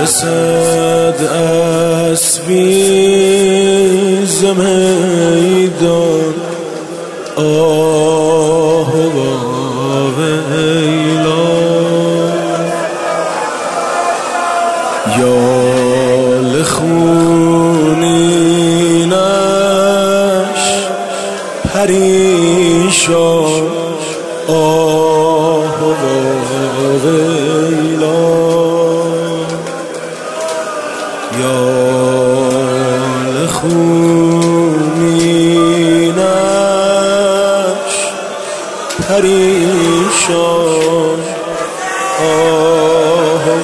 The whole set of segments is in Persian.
صد اسبی ز میدان آه و ویلا یال خونینش پریشان آه و ویلا یال خونینش پریشان آه و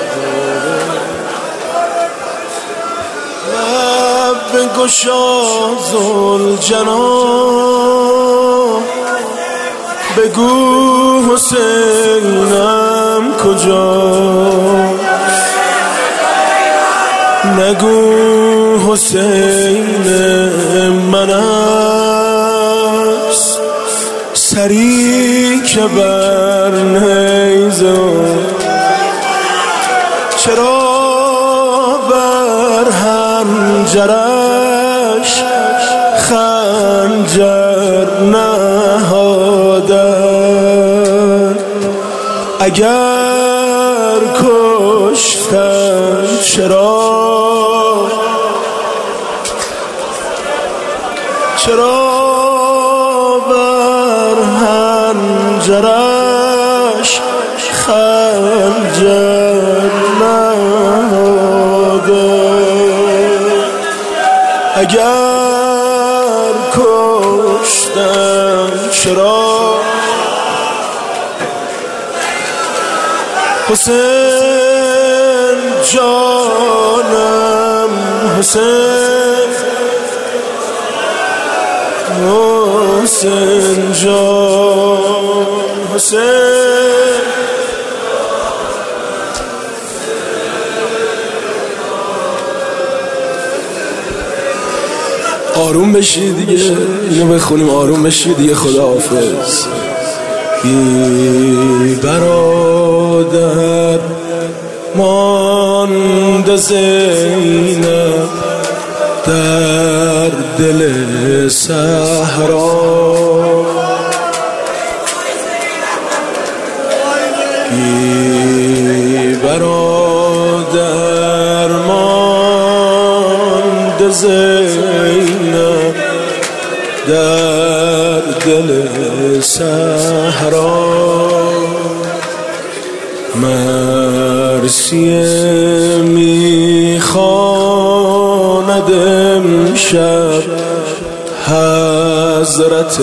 لب گشا ذوالجلال بگو حسینم کجاست نگو حسین من است سری که بر نیزم چرا بر حنجرش خنجر نهادن اگر کشتن چرا بر حنجرش خنجر نهادن اگر کشتن چرا حسین جانم حسین جان حسین آروم بشی دیگه اینو بخونیم آروم بشی دیگه خداحافظ بی برادر ماند زینب در دل صحرا بی برادر ماند زینب در دل صحرا مرثیه میخواند امشب حضرت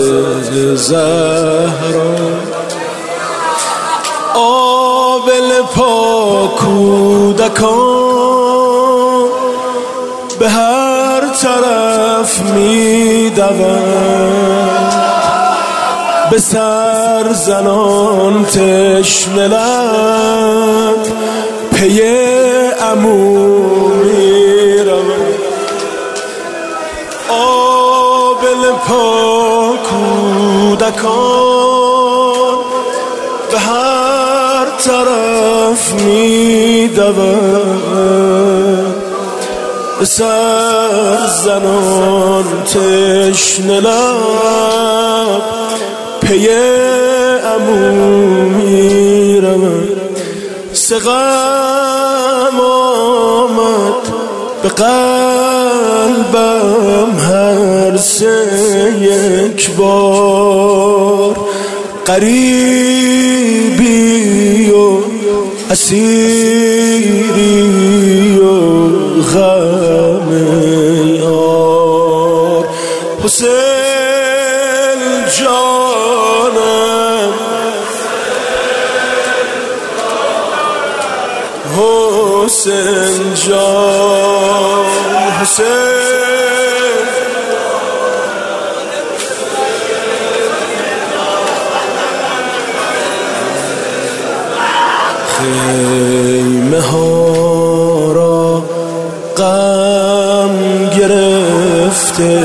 زهرا آبل پاک کودکان به هر طرف میدوند به سر زنان تشنه لب پی عمو میروند آبل پاک کودکان به هر طرف میدوند به سر زنان تشنه لب پی عمو میروند سقم آمد به قلبم هر سه یک بار غریبی و اسیری و غم یار حسین جانم حسین جان حسین خیمه ها را غم گرفته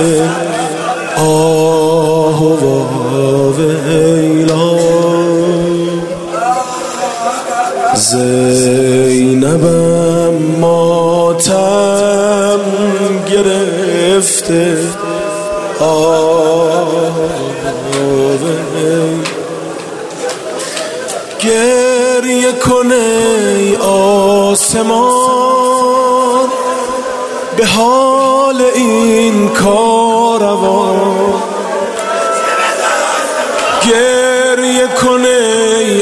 آه و ویلا زینبم ماتم گرفته گریه کنه ای آسمان به حال این کاروان، گریه کنه ای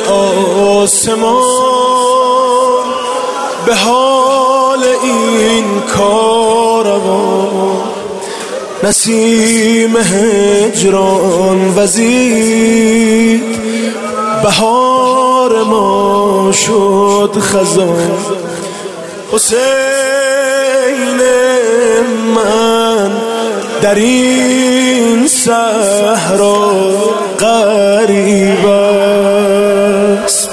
آسمان به حال این کاروان. نسیم هجران وزید بهار ما شد خزان. حسین من در این صحرا غریب است،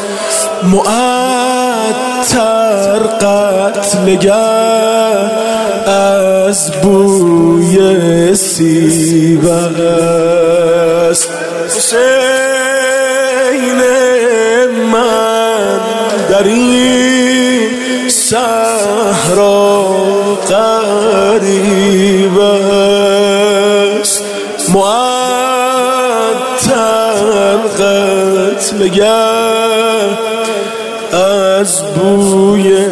معطر قتلگر از بوی سیب است. حسین من در این صحرا غریب است، معطر قتلگر از بوی